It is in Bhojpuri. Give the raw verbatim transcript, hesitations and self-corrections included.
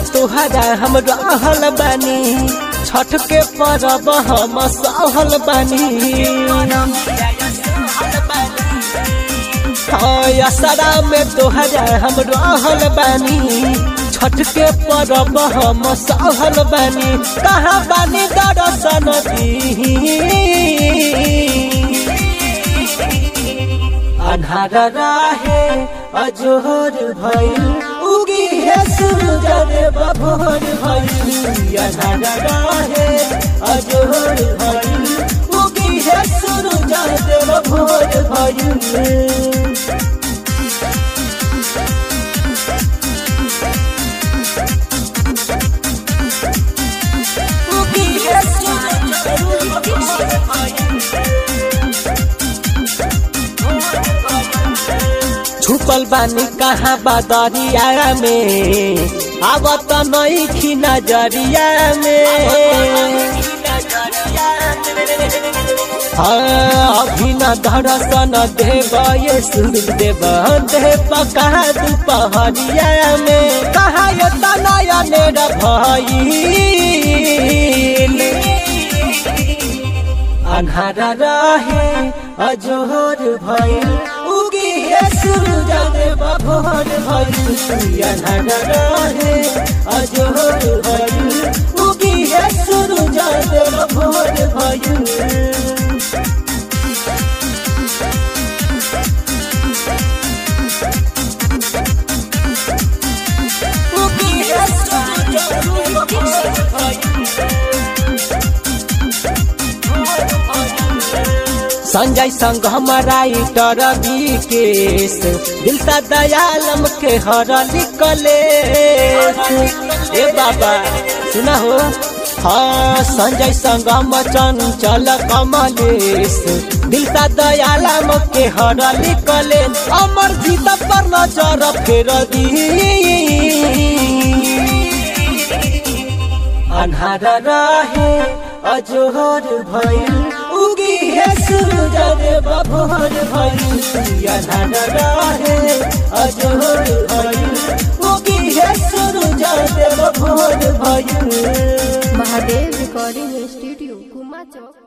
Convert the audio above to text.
तुहरा हम रहल बानी छठ के परब हम सहल बानी असरा में तुहरा हम रहल बानी छठ के परब हम सहल बानी कहाँ बानी दर्शन दी अन्हार राहे अजोहर भइल उगी है सूरज देव भोर भइल अन्हार राहे अजोहर भइल उगी है सूरज देव भोर भइल छुपल बानी कहाँ बदरिया में आवत नहीं खी नजरिया में अभी न दर्शन देव ये सूरज देव देव कहाँ दुपहरिया में कहाँ ये तनया नेर भइल अन्हार रहे अजोहर भइल उगी है सूरज देव भोर भइल अन्हार रहे अजोहर भइल उगी है सूरज देव भोर भइल संजय संग हमारा इटर विकेश दिल सा दयालम के हर निकले ए बाबा सुना हो हाँ संजय संग हम चंचल कमलेश दिल सा दयालम के हर निकले अमर जीत पर नजर फेर दी अन्हार रहे अजोहर भइल उगी है सूरज देव भोर भइल अन्हार रहे अजोहर भइल उगी है सूरज देव भोर भइल। महादेव रिकॉर्डिंग स्टूडियो कुमा चौक।